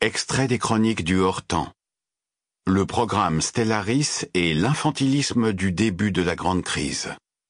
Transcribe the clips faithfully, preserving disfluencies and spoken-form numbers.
Extrait des chroniques du hors-temps. Le programme Stellaris et l'infantilisme du début de la grande crise.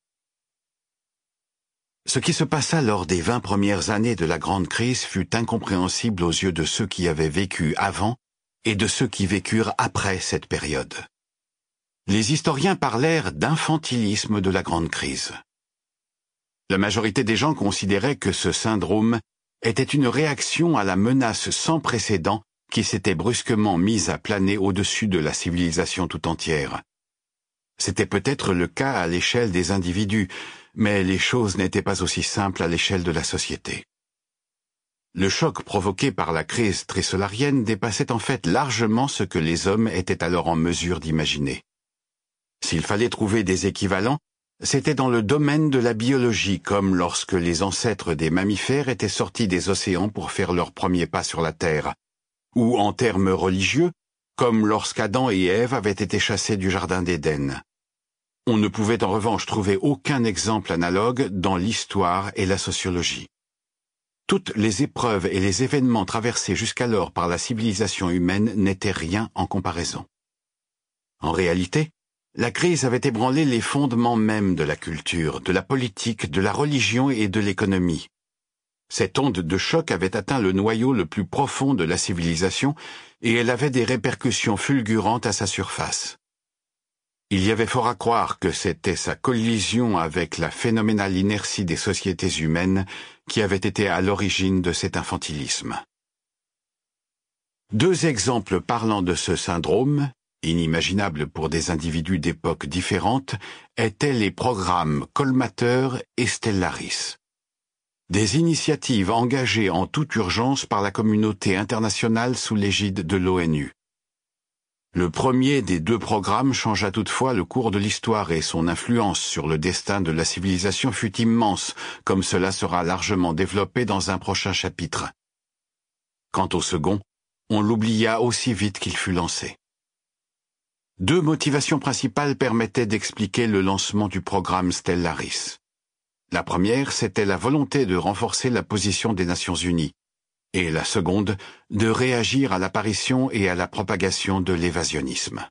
Ce qui se passa lors des vingt premières années de la grande crise fut incompréhensible aux yeux de ceux qui avaient vécu avant et de ceux qui vécurent après cette période. Les historiens parlèrent d'infantilisme de la grande crise. La majorité des gens considéraient que ce syndrome était une réaction à la menace sans précédent qui s'était brusquement mise à planer au-dessus de la civilisation tout entière. C'était peut-être le cas à l'échelle des individus, mais les choses n'étaient pas aussi simples à l'échelle de la société. Le choc provoqué par la crise trisolarienne dépassait en fait largement ce que les hommes étaient alors en mesure d'imaginer. S'il fallait trouver des équivalents, c'était dans le domaine de la biologie, comme lorsque les ancêtres des mammifères étaient sortis des océans pour faire leurs premiers pas sur la Terre, ou en termes religieux, comme lorsqu'Adam et Ève avaient été chassés du Jardin d'Éden. On ne pouvait en revanche trouver aucun exemple analogue dans l'histoire et la sociologie. Toutes les épreuves et les événements traversés jusqu'alors par la civilisation humaine n'étaient rien en comparaison. En réalité, la crise avait ébranlé les fondements mêmes de la culture, de la politique, de la religion et de l'économie. Cette onde de choc avait atteint le noyau le plus profond de la civilisation et elle avait des répercussions fulgurantes à sa surface. Il y avait fort à croire que c'était sa collision avec la phénoménale inertie des sociétés humaines qui avait été à l'origine de cet infantilisme. Deux exemples parlant de ce syndrome, inimaginable pour des individus d'époques différentes, étaient les programmes Colmater et Stellaris. Des initiatives engagées en toute urgence par la communauté internationale sous l'égide de l'ONU. Le premier des deux programmes changea toutefois le cours de l'histoire et son influence sur le destin de la civilisation fut immense, comme cela sera largement développé dans un prochain chapitre. Quant au second, on l'oublia aussi vite qu'il fut lancé. Deux motivations principales permettaient d'expliquer le lancement du programme Stellaris. La première, c'était la volonté de renforcer la position des Nations Unies, et la seconde, de réagir à l'apparition et à la propagation de l'évasionnisme.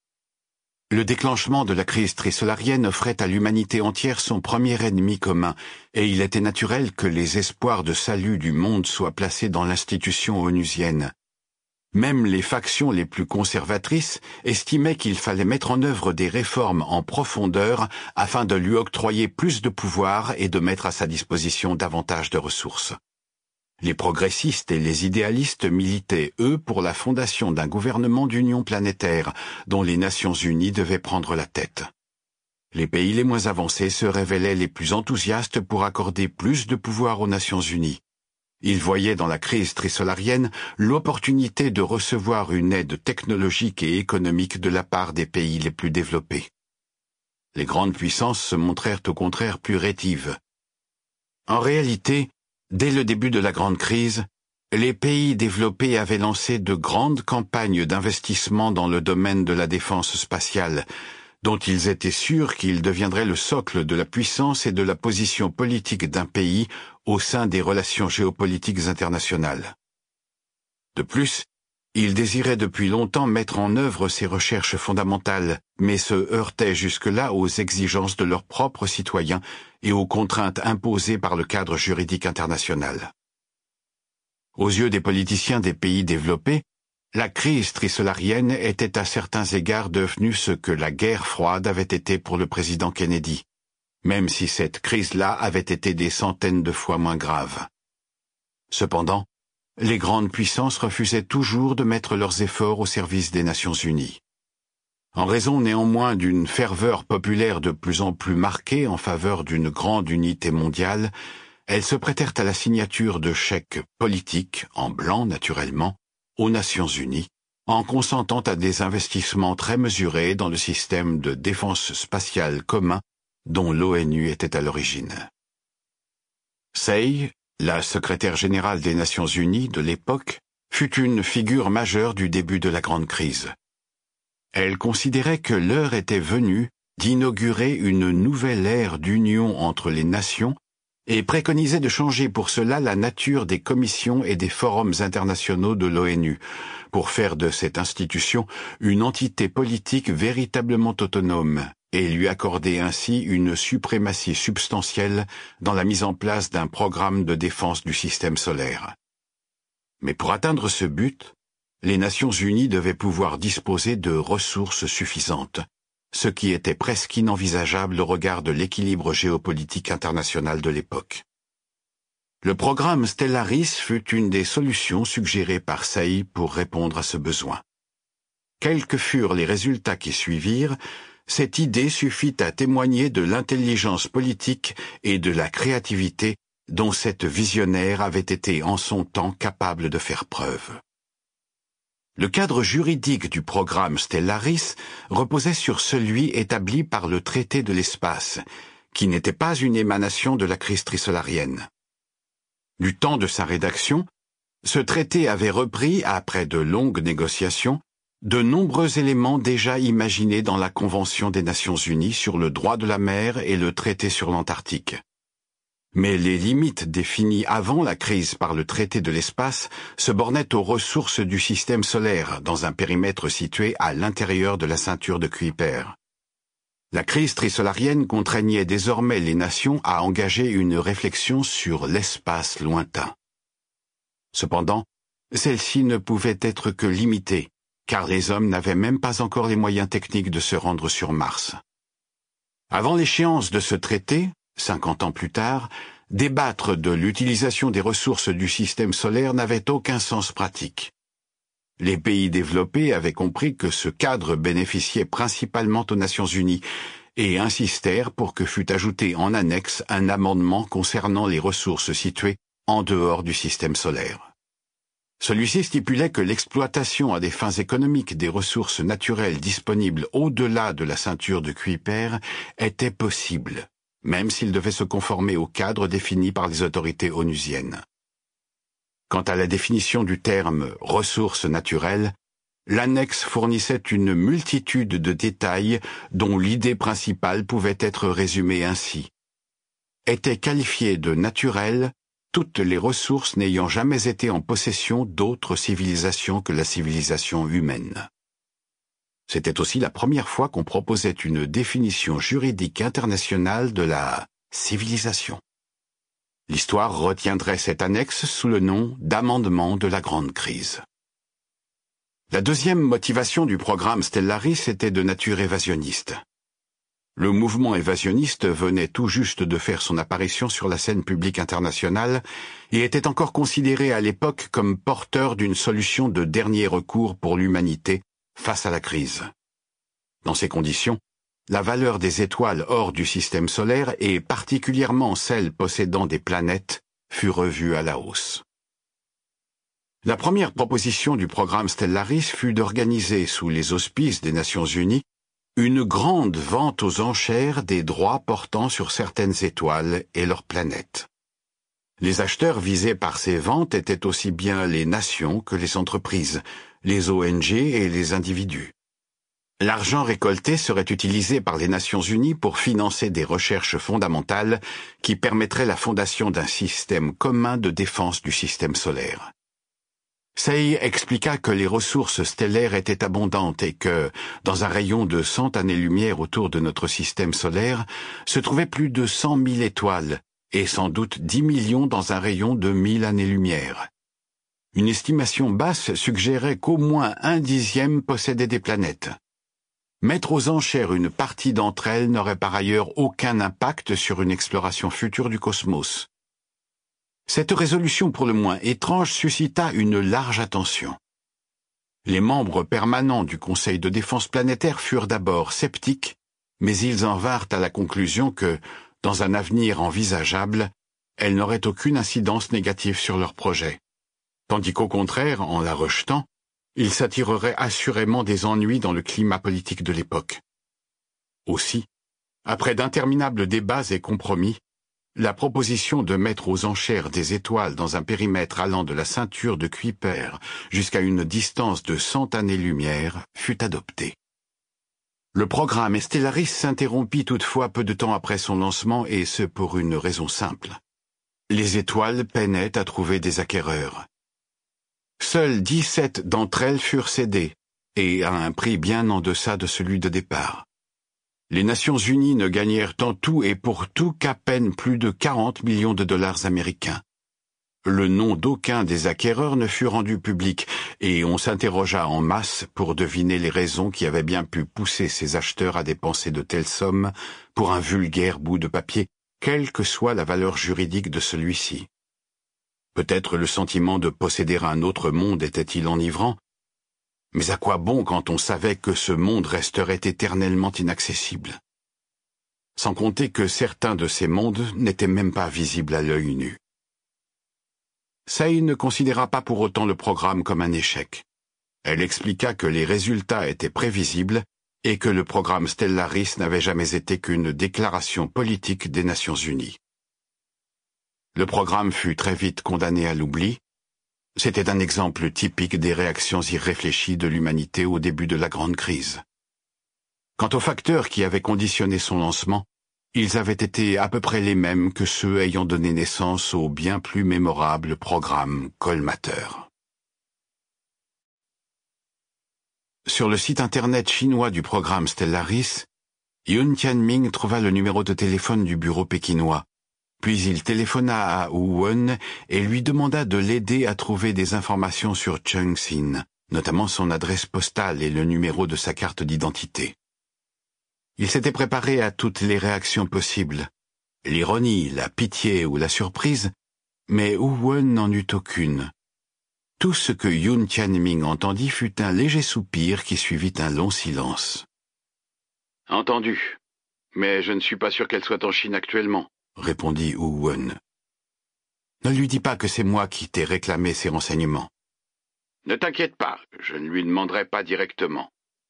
Le déclenchement de la crise trisolarienne offrait à l'humanité entière son premier ennemi commun, et il était naturel que les espoirs de salut du monde soient placés dans l'institution onusienne. Même les factions les plus conservatrices estimaient qu'il fallait mettre en œuvre des réformes en profondeur afin de lui octroyer plus de pouvoir et de mettre à sa disposition davantage de ressources. Les progressistes et les idéalistes militaient, eux, pour la fondation d'un gouvernement d'union planétaire dont les Nations Unies devaient prendre la tête. Les pays les moins avancés se révélaient les plus enthousiastes pour accorder plus de pouvoir aux Nations Unies. Ils voyaient dans la crise trisolarienne l'opportunité de recevoir une aide technologique et économique de la part des pays les plus développés. Les grandes puissances se montrèrent au contraire plus rétives. En réalité, dès le début de la grande crise, les pays développés avaient lancé de grandes campagnes d'investissement dans le domaine de la défense spatiale, dont ils étaient sûrs qu'ils deviendraient le socle de la puissance et de la position politique d'un pays au sein des relations géopolitiques internationales. De plus, ils désiraient depuis longtemps mettre en œuvre ces recherches fondamentales, mais se heurtaient jusque-là aux exigences de leurs propres citoyens et aux contraintes imposées par le cadre juridique international. Aux yeux des politiciens des pays développés, la crise trisolarienne était à certains égards devenue ce que la guerre froide avait été pour le président Kennedy, même si cette crise-là avait été des centaines de fois moins grave. Cependant, les grandes puissances refusaient toujours de mettre leurs efforts au service des Nations Unies. En raison néanmoins d'une ferveur populaire de plus en plus marquée en faveur d'une grande unité mondiale, elles se prêtèrent à la signature de chèques politiques, en blanc naturellement, aux Nations Unies, en consentant à des investissements très mesurés dans le système de défense spatiale commun dont l'ONU était à l'origine. Say, la secrétaire générale des Nations Unies de l'époque, fut une figure majeure du début de la grande crise. Elle considérait que l'heure était venue d'inaugurer une nouvelle ère d'union entre les nations et préconisait de changer pour cela la nature des commissions et des forums internationaux de l'ONU, pour faire de cette institution une entité politique véritablement autonome, et lui accorder ainsi une suprématie substantielle dans la mise en place d'un programme de défense du système solaire. Mais pour atteindre ce but, les Nations Unies devaient pouvoir disposer de ressources suffisantes, ce qui était presque inenvisageable au regard de l'équilibre géopolitique international de l'époque. Le programme Stellaris fut une des solutions suggérées par Saï pour répondre à ce besoin. Quels que furent les résultats qui suivirent, cette idée suffit à témoigner de l'intelligence politique et de la créativité dont cette visionnaire avait été en son temps capable de faire preuve. Le cadre juridique du programme Stellaris reposait sur celui établi par le traité de l'espace, qui n'était pas une émanation de la crise trisolarienne. Du temps de sa rédaction, ce traité avait repris, après de longues négociations, de nombreux éléments déjà imaginés dans la Convention des Nations Unies sur le droit de la mer et le traité sur l'Antarctique. Mais les limites définies avant la crise par le traité de l'espace se bornaient aux ressources du système solaire dans un périmètre situé à l'intérieur de la ceinture de Kuiper. La crise trisolarienne contraignait désormais les nations à engager une réflexion sur l'espace lointain. Cependant, celle-ci ne pouvait être que limitée, car les hommes n'avaient même pas encore les moyens techniques de se rendre sur Mars. Avant l'échéance de ce traité, cinquante ans plus tard, débattre de l'utilisation des ressources du système solaire n'avait aucun sens pratique. Les pays développés avaient compris que ce cadre bénéficiait principalement aux Nations Unies et insistèrent pour que fût ajouté en annexe un amendement concernant les ressources situées en dehors du système solaire. Celui-ci stipulait que l'exploitation à des fins économiques des ressources naturelles disponibles au-delà de la ceinture de Kuiper était possible, même s'il devait se conformer au cadre défini par les autorités onusiennes. Quant à la définition du terme « ressources naturelles », l'annexe fournissait une multitude de détails dont l'idée principale pouvait être résumée ainsi. Étaient qualifiées de naturelles toutes les ressources n'ayant jamais été en possession d'autres civilisations que la civilisation humaine. C'était aussi la première fois qu'on proposait une définition juridique internationale de la civilisation. L'histoire retiendrait cette annexe sous le nom d'amendement de la Grande Crise. La deuxième motivation du programme Stellaris était de nature évasionniste. Le mouvement évasionniste venait tout juste de faire son apparition sur la scène publique internationale et était encore considéré à l'époque comme porteur d'une solution de dernier recours pour l'humanité face à la crise. Dans ces conditions, la valeur des étoiles hors du système solaire, et particulièrement celles possédant des planètes, fut revue à la hausse. La première proposition du programme Stellaris fut d'organiser, sous les auspices des Nations Unies, une grande vente aux enchères des droits portant sur certaines étoiles et leurs planètes. Les acheteurs visés par ces ventes étaient aussi bien les nations que les entreprises, les O N G et les individus. L'argent récolté serait utilisé par les Nations Unies pour financer des recherches fondamentales qui permettraient la fondation d'un système commun de défense du système solaire. Say expliqua que les ressources stellaires étaient abondantes et que, dans un rayon de cent années-lumière autour de notre système solaire, se trouvaient plus de cent mille étoiles, et sans doute dix millions dans un rayon de mille années-lumière. Une estimation basse suggérait qu'au moins un dixième possédait des planètes. Mettre aux enchères une partie d'entre elles n'aurait par ailleurs aucun impact sur une exploration future du cosmos. Cette résolution pour le moins étrange suscita une large attention. Les membres permanents du Conseil de défense planétaire furent d'abord sceptiques, mais ils en vinrent à la conclusion que, dans un avenir envisageable, elle n'aurait aucune incidence négative sur leur projet, tandis qu'au contraire, en la rejetant, ils s'attireraient assurément des ennuis dans le climat politique de l'époque. Aussi, après d'interminables débats et compromis, la proposition de mettre aux enchères des étoiles dans un périmètre allant de la ceinture de Kuiper jusqu'à une distance de cent années-lumière fut adoptée. Le programme Stellaris s'interrompit toutefois peu de temps après son lancement, et ce pour une raison simple. les étoiles peinaient à trouver des acquéreurs. Seules dix-sept d'entre elles furent cédées, et à un prix bien en deçà de celui de départ. Les Nations Unies ne gagnèrent en tout et pour tout qu'à peine plus de quarante millions de dollars américains. Le nom d'aucun des acquéreurs ne fut rendu public, et on s'interrogea en masse pour deviner les raisons qui avaient bien pu pousser ces acheteurs à dépenser de telles sommes pour un vulgaire bout de papier, quelle que soit la valeur juridique de celui-ci. Peut-être le sentiment de posséder un autre monde était-il enivrant, mais à quoi bon quand on savait que ce monde resterait éternellement inaccessible? Sans compter que certains de ces mondes n'étaient même pas visibles à l'œil nu. Say ne considéra pas pour autant le programme comme un échec. Elle expliqua que les résultats étaient prévisibles et que le programme Stellaris n'avait jamais été qu'une déclaration politique des Nations Unies. Le programme fut très vite condamné à l'oubli. C'était un exemple typique des réactions irréfléchies de l'humanité au début de la grande crise. Quant aux facteurs qui avaient conditionné son lancement, ils avaient été à peu près les mêmes que ceux ayant donné naissance au bien plus mémorable programme Colmater. Sur le site internet chinois du programme Stellaris, Yun Tianming trouva le numéro de téléphone du bureau pékinois. Puis il téléphona à Wu Wen et lui demanda de l'aider à trouver des informations sur Cheng Xin, notamment son adresse postale et le numéro de sa carte d'identité. Il s'était préparé à toutes les réactions possibles, l'ironie, la pitié ou la surprise, mais Wu Wen n'en eut aucune. Tout ce que Yun Tianming entendit fut un léger soupir qui suivit un long silence. « Entendu, mais je ne suis pas sûr qu'elle soit en Chine actuellement. » répondit Wu Wen. « Ne lui dis pas que c'est moi qui t'ai réclamé ces renseignements. »« Ne t'inquiète pas, je ne lui demanderai pas directement. »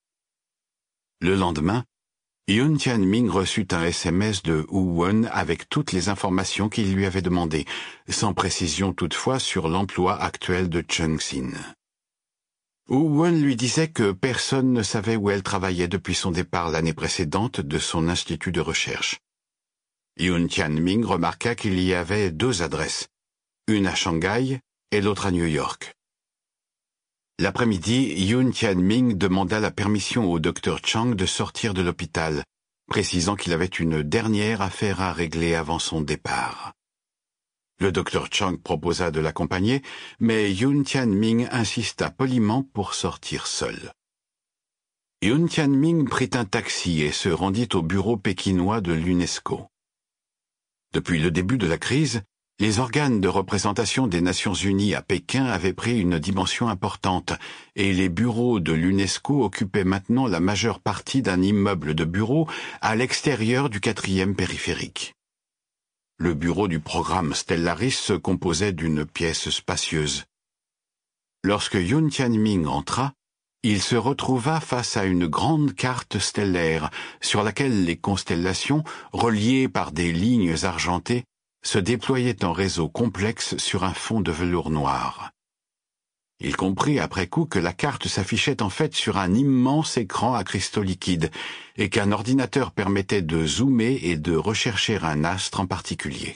Le lendemain, Yun Tianming reçut un S M S de Wu Wen avec toutes les informations qu'il lui avait demandées, sans précision toutefois sur l'emploi actuel de Cheng Xin. Wu Wen lui disait que personne ne savait où elle travaillait depuis son départ l'année précédente de son institut de recherche. Yun Tianming remarqua qu'il y avait deux adresses, une à Shanghai et l'autre à New York. L'après-midi, Yun Tianming demanda la permission au docteur Chang de sortir de l'hôpital, précisant qu'il avait une dernière affaire à régler avant son départ. Le docteur Chang proposa de l'accompagner, mais Yun Tianming insista poliment pour sortir seul. Yun Tianming prit un taxi et se rendit au bureau pékinois de l'UNESCO. Depuis le début de la crise, les organes de représentation des Nations Unies à Pékin avaient pris une dimension importante, et les bureaux de l'UNESCO occupaient maintenant la majeure partie d'un immeuble de bureaux à l'extérieur du quatrième périphérique. Le bureau du programme Stellaris se composait d'une pièce spacieuse. Lorsque Yun Tianming entra, il se retrouva face à une grande carte stellaire sur laquelle les constellations, reliées par des lignes argentées, se déployaient en réseau complexe sur un fond de velours noir. Il comprit après coup que la carte s'affichait en fait sur un immense écran à cristaux liquides et qu'un ordinateur permettait de zoomer et de rechercher un astre en particulier.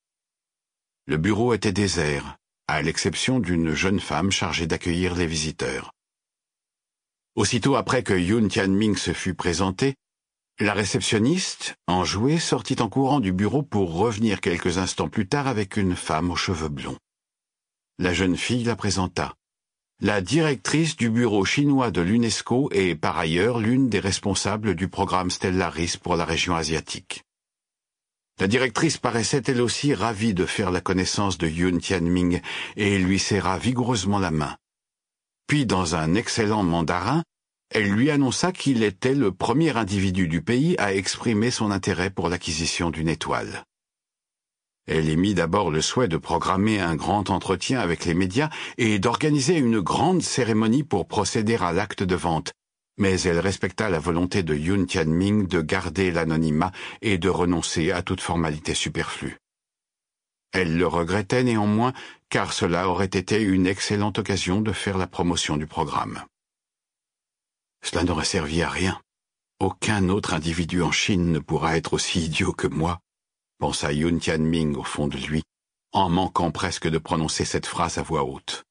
Le bureau était désert, à l'exception d'une jeune femme chargée d'accueillir les visiteurs. Aussitôt après que Yun Tianming se fut présenté, la réceptionniste, enjouée, sortit en courant du bureau pour revenir quelques instants plus tard avec une femme aux cheveux blonds. La jeune fille la présenta. La directrice du bureau chinois de l'UNESCO est par ailleurs l'une des responsables du programme Stellaris pour la région asiatique. La directrice paraissait elle aussi ravie de faire la connaissance de Yun Tianming et lui serra vigoureusement la main. Puis, dans un excellent mandarin, elle lui annonça qu'il était le premier individu du pays à exprimer son intérêt pour l'acquisition d'une étoile. Elle émit d'abord le souhait de programmer un grand entretien avec les médias et d'organiser une grande cérémonie pour procéder à l'acte de vente, mais elle respecta la volonté de Yun Tianming de garder l'anonymat et de renoncer à toute formalité superflue. Elle le regrettait néanmoins, car cela aurait été une excellente occasion de faire la promotion du programme. Cela n'aurait servi à rien. Aucun autre individu en Chine ne pourra être aussi idiot que moi, pensa Yun Tianming au fond de lui, en manquant presque de prononcer cette phrase à voix haute.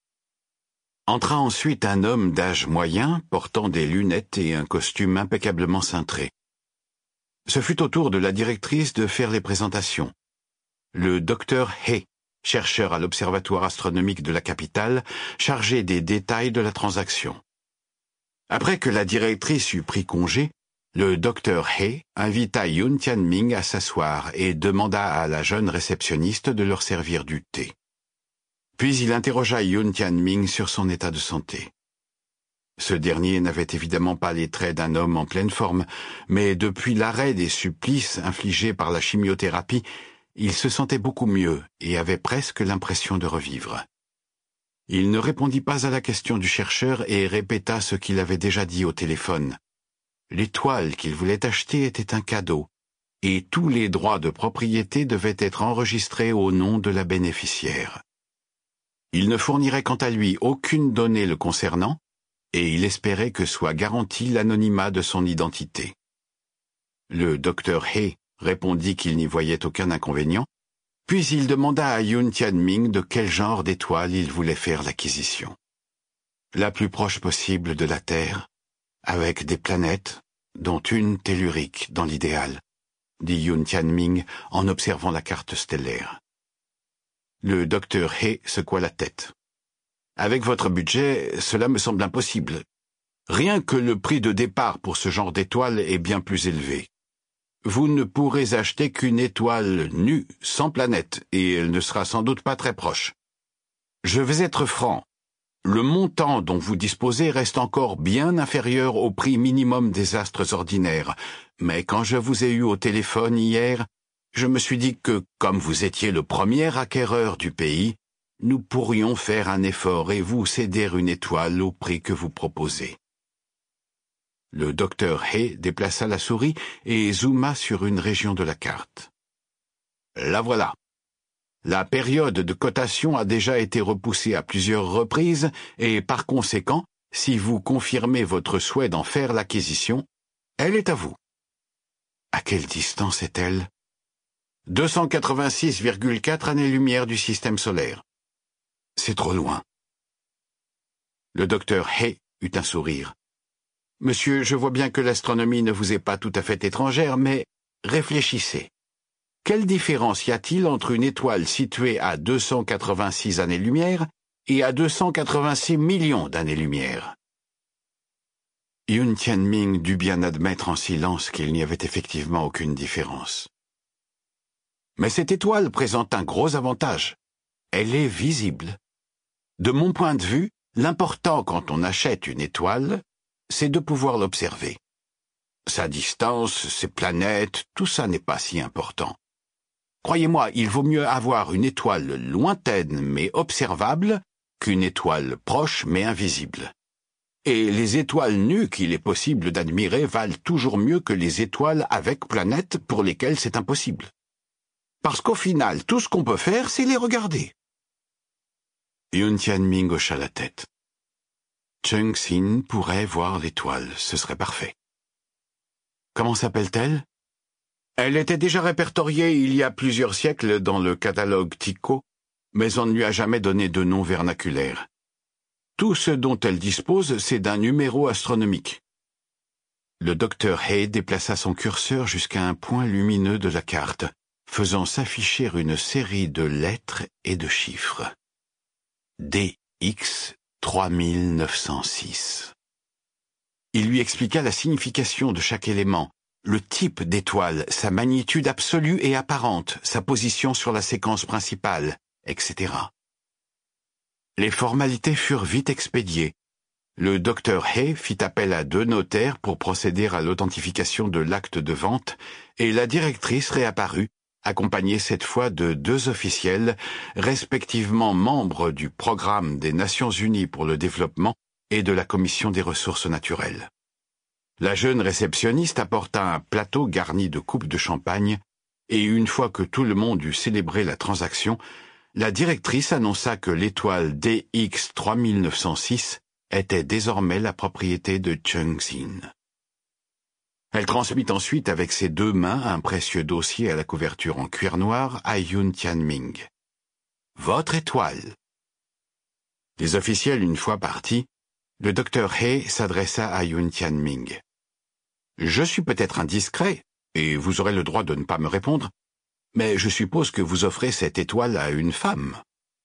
Entra ensuite un homme d'âge moyen, portant des lunettes et un costume impeccablement cintré. Ce fut au tour de la directrice de faire les présentations. Le docteur Hay, chercheur à l'Observatoire astronomique de la capitale, chargé des détails de la transaction. Après que la directrice eut pris congé, le docteur Hay invita Yun Tianming à s'asseoir et demanda à la jeune réceptionniste de leur servir du thé. Puis il interrogea Yun Tianming sur son état de santé. Ce dernier n'avait évidemment pas les traits d'un homme en pleine forme, mais depuis l'arrêt des supplices infligés par la chimiothérapie, il se sentait beaucoup mieux et avait presque l'impression de revivre. Il ne répondit pas à la question du chercheur et répéta ce qu'il avait déjà dit au téléphone. L'étoile qu'il voulait acheter était un cadeau, et tous les droits de propriété devaient être enregistrés au nom de la bénéficiaire. Il ne fournirait quant à lui aucune donnée le concernant, et il espérait que soit garanti l'anonymat de son identité. Le docteur Hay répondit qu'il n'y voyait aucun inconvénient, puis il demanda à Yun Tianming de quel genre d'étoile il voulait faire l'acquisition. La plus proche possible de la Terre, avec des planètes, dont une tellurique dans l'idéal, dit Yun Tianming en observant la carte stellaire. Le docteur Hay secoua la tête. Avec votre budget, cela me semble impossible. Rien que le prix de départ pour ce genre d'étoile est bien plus élevé. Vous ne pourrez acheter qu'une étoile nue, sans planète, et elle ne sera sans doute pas très proche. Je vais être franc. Le montant dont vous disposez reste encore bien inférieur au prix minimum des astres ordinaires, mais quand je vous ai eu au téléphone hier, je me suis dit que, comme vous étiez le premier acquéreur du pays, nous pourrions faire un effort et vous céder une étoile au prix que vous proposez. Le docteur Hay déplaça la souris et zooma sur une région de la carte. La voilà. La période de cotation a déjà été repoussée à plusieurs reprises et, par conséquent, si vous confirmez votre souhait d'en faire l'acquisition, elle est à vous. À quelle distance est-elle ? deux cent quatre-vingt-six virgule quatre années-lumière du système solaire. C'est trop loin. Le docteur Hay eut un sourire. Monsieur, je vois bien que l'astronomie ne vous est pas tout à fait étrangère, mais réfléchissez. Quelle différence y a-t-il entre une étoile située à deux cent quatre-vingt-six années-lumière et à deux cent quatre-vingt-six millions d'années-lumière ? Yun Tianming dut bien admettre en silence qu'il n'y avait effectivement aucune différence. Mais cette étoile présente un gros avantage. Elle est visible. De mon point de vue, l'important quand on achète une étoile, c'est de pouvoir l'observer. Sa distance, ses planètes, tout ça n'est pas si important. Croyez-moi, il vaut mieux avoir une étoile lointaine mais observable qu'une étoile proche mais invisible. Et les étoiles nues qu'il est possible d'admirer valent toujours mieux que les étoiles avec planètes pour lesquelles c'est impossible. Parce qu'au final, tout ce qu'on peut faire, c'est les regarder. Yun Tianming hocha la tête. Cheng Xin pourrait voir l'étoile, ce serait parfait. Comment s'appelle-t-elle ? Elle était déjà répertoriée il y a plusieurs siècles dans le catalogue Tycho, mais on ne lui a jamais donné de nom vernaculaire. Tout ce dont elle dispose, c'est d'un numéro astronomique. Le docteur Hay déplaça son curseur jusqu'à un point lumineux de la carte, faisant s'afficher une série de lettres et de chiffres. D X trois mille neuf cent six. Il lui expliqua la signification de chaque élément, le type d'étoile, sa magnitude absolue et apparente, sa position sur la séquence principale, et cetera. Les formalités furent vite expédiées. Le docteur Hay fit appel à deux notaires pour procéder à l'authentification de l'acte de vente, et la directrice réapparut, accompagnée cette fois de deux officiels, respectivement membres du Programme des Nations Unies pour le développement et de la Commission des ressources naturelles. La jeune réceptionniste apporta un plateau garni de coupes de champagne, et une fois que tout le monde eut célébré la transaction, la directrice annonça que l'étoile D X trois mille neuf cent six était désormais la propriété de Cheng Xin. Elle transmit ensuite avec ses deux mains un précieux dossier à la couverture en cuir noir à Yun Tianming. votre étoile. Les officiels une fois partis, le docteur He s'adressa à Yun Tianming. Je suis peut-être indiscret, et vous aurez le droit de ne pas me répondre, mais je suppose que vous offrez cette étoile à une femme.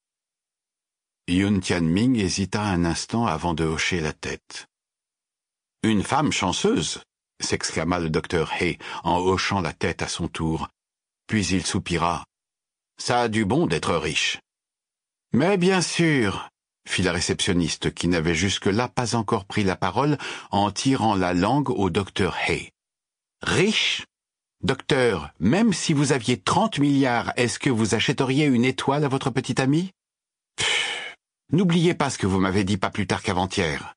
Yun Tianming hésita un instant avant de hocher la tête. Une femme chanceuse, s'exclama le docteur He en hochant la tête à son tour. Puis il soupira. Ça a du bon d'être riche. Mais bien sûr, fit la réceptionniste qui n'avait jusque-là pas encore pris la parole en tirant la langue au docteur He. Riche? Docteur, même si vous aviez trente milliards, est-ce que vous achèteriez une étoile à votre petite amie? Pfff, n'oubliez pas ce que vous m'avez dit pas plus tard qu'avant-hier.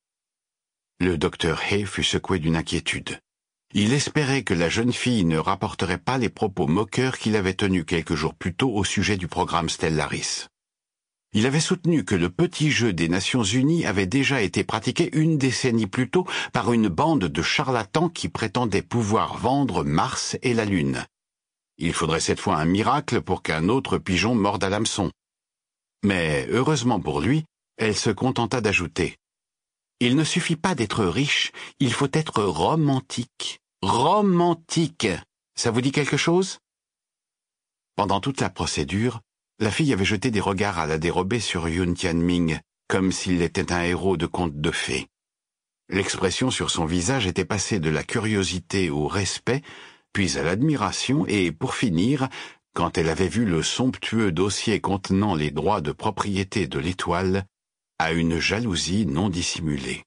Le docteur He fut secoué d'une inquiétude. Il espérait que la jeune fille ne rapporterait pas les propos moqueurs qu'il avait tenus quelques jours plus tôt au sujet du programme Stellaris. Il avait soutenu que le petit jeu des Nations Unies avait déjà été pratiqué une décennie plus tôt par une bande de charlatans qui prétendaient pouvoir vendre Mars et la Lune. Il faudrait cette fois un miracle pour qu'un autre pigeon morde à l'hameçon. Mais, heureusement pour lui, elle se contenta d'ajouter. Il ne suffit pas d'être riche, il faut être romantique. Romantique! Ça vous dit quelque chose? Pendant toute la procédure, la fille avait jeté des regards à la dérobée sur Yun Tianming, comme s'il était un héros de conte de fées. L'expression sur son visage était passée de la curiosité au respect, puis à l'admiration, et pour finir, quand elle avait vu le somptueux dossier contenant les droits de propriété de l'étoile, à une jalousie non dissimulée.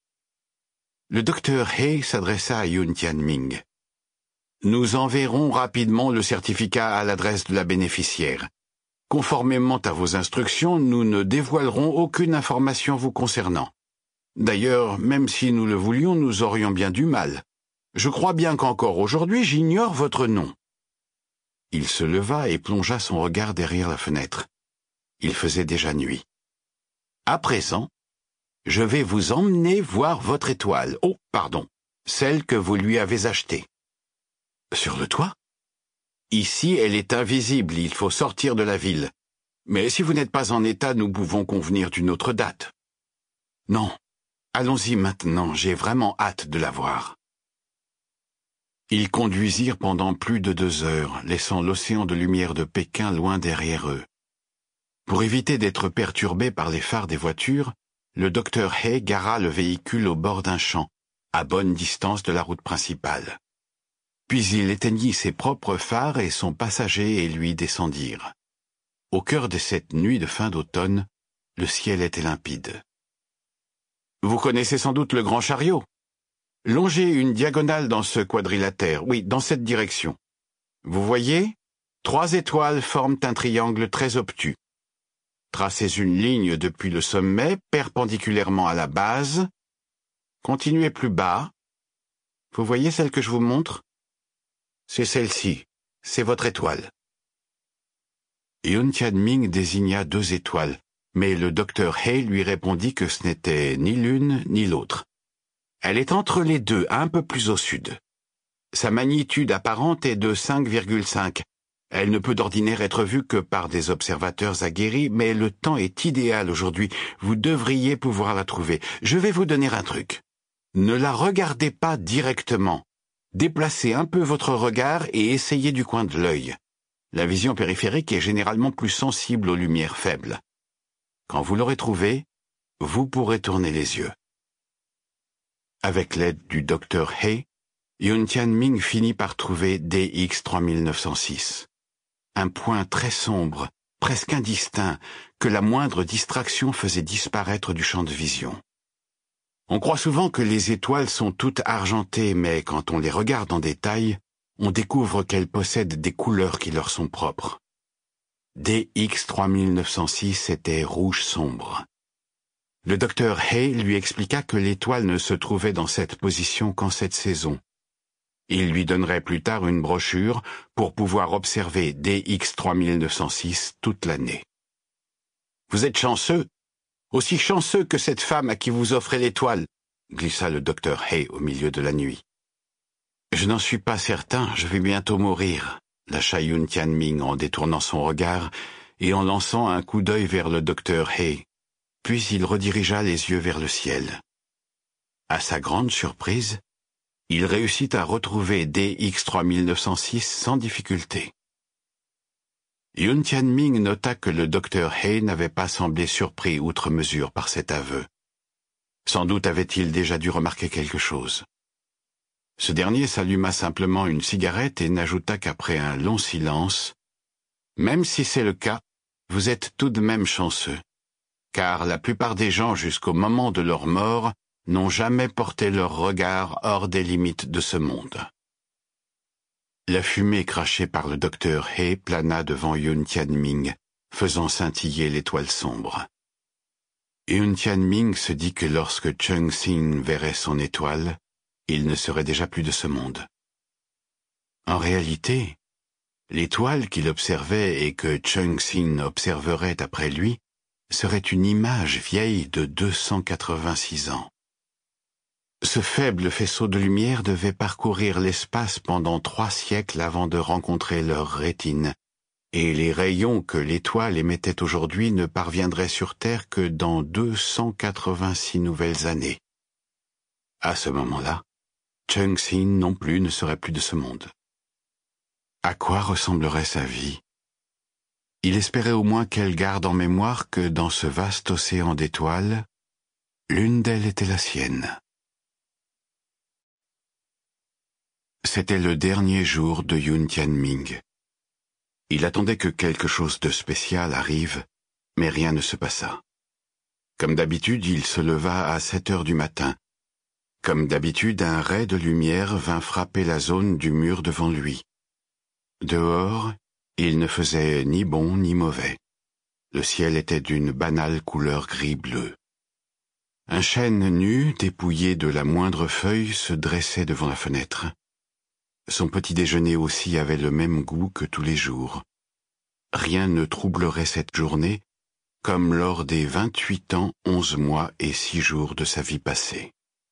Le docteur He s'adressa à Yun Tianming. Nous enverrons rapidement le certificat à l'adresse de la bénéficiaire. Conformément à vos instructions, nous ne dévoilerons aucune information vous concernant. D'ailleurs, même si nous le voulions, nous aurions bien du mal. Je crois bien qu'encore aujourd'hui, j'ignore votre nom. Il se leva et plongea son regard derrière la fenêtre. Il faisait déjà nuit. À présent, je vais vous emmener voir votre étoile. Oh, pardon, celle que vous lui avez achetée. Sur le toit? Ici, elle est invisible, il faut sortir de la ville. Mais si vous n'êtes pas en état, nous pouvons convenir d'une autre date. Non, allons-y maintenant, j'ai vraiment hâte de la voir. Ils conduisirent pendant plus de deux heures, laissant l'océan de lumière de Pékin loin derrière eux. Pour éviter d'être perturbé par les phares des voitures, le docteur He gara le véhicule au bord d'un champ, à bonne distance de la route principale. Puis il éteignit ses propres phares et son passager et lui descendirent. Au cœur de cette nuit de fin d'automne, le ciel était limpide. Vous connaissez sans doute le grand chariot. Longez une diagonale dans ce quadrilatère, oui, dans cette direction. Vous voyez? Trois étoiles forment un triangle très obtus. Tracez une ligne depuis le sommet, perpendiculairement à la base. Continuez plus bas. Vous voyez celle que je vous montre? C'est celle-ci. C'est votre étoile. Yun Tianming désigna deux étoiles, mais le docteur He lui répondit que ce n'était ni l'une ni l'autre. Elle est entre les deux, un peu plus au sud. Sa magnitude apparente est de cinq virgule cinq. Elle ne peut d'ordinaire être vue que par des observateurs aguerris, mais le temps est idéal aujourd'hui. Vous devriez pouvoir la trouver. Je vais vous donner un truc. Ne la regardez pas directement. Déplacez un peu votre regard et essayez du coin de l'œil. La vision périphérique est généralement plus sensible aux lumières faibles. Quand vous l'aurez trouvée, vous pourrez tourner les yeux. Avec l'aide du docteur He, Yun Tianming finit par trouver D X trois mille neuf cent six. Un point très sombre, presque indistinct, que la moindre distraction faisait disparaître du champ de vision. On croit souvent que les étoiles sont toutes argentées, mais quand on les regarde en détail, on découvre qu'elles possèdent des couleurs qui leur sont propres. D X trois mille neuf cent six était rouge sombre. Le docteur He lui expliqua que l'étoile ne se trouvait dans cette position qu'en cette saison. Il lui donnerait plus tard une brochure pour pouvoir observer D X trois mille neuf cent six toute l'année. Vous êtes chanceux, aussi chanceux que cette femme à qui vous offrez l'étoile, glissa le docteur He au milieu de la nuit. Je n'en suis pas certain, je vais bientôt mourir, lâcha Yun Tianming en détournant son regard, et en lançant un coup d'œil vers le docteur Hay, puis il redirigea les yeux vers le ciel. À sa grande surprise, il réussit à retrouver D X trois mille neuf cent six sans difficulté. Yun Tianming nota que le docteur Hay n'avait pas semblé surpris outre mesure par cet aveu. Sans doute avait-il déjà dû remarquer quelque chose. Ce dernier s'alluma simplement une cigarette et n'ajouta qu'après un long silence, « Même si c'est le cas, vous êtes tout de même chanceux, car la plupart des gens jusqu'au moment de leur mort n'ont jamais porté leur regard hors des limites de ce monde. » La fumée crachée par le docteur Hay plana devant Yun Tianming, faisant scintiller l'étoile sombre. Yun Tianming se dit que lorsque Chung Sin verrait son étoile, il ne serait déjà plus de ce monde. En réalité, l'étoile qu'il observait et que Chung Sin observerait après lui serait une image vieille de deux cent quatre-vingt-six ans. Ce faible faisceau de lumière devait parcourir l'espace pendant trois siècles avant de rencontrer leur rétine, et les rayons que l'étoile émettait aujourd'hui ne parviendraient sur Terre que dans deux cent quatre-vingt-six nouvelles années. À ce moment-là, Chung Sin non plus ne serait plus de ce monde. À quoi ressemblerait sa vie? Il espérait au moins qu'elle garde en mémoire que dans ce vaste océan d'étoiles, l'une d'elles était la sienne. C'était le dernier jour de Yun Tianming. Il attendait que quelque chose de spécial arrive, mais rien ne se passa. Comme d'habitude, il se leva à sept heures du matin. Comme d'habitude, un ray de lumière vint frapper la zone du mur devant lui. Dehors, il ne faisait ni bon ni mauvais. Le ciel était d'une banale couleur gris-bleu. Un chêne nu, dépouillé de la moindre feuille, se dressait devant la fenêtre. Son petit déjeuner aussi avait le même goût que tous les jours. Rien ne troublerait cette journée, comme lors des vingt-huit ans, onze mois et six jours de sa vie passée.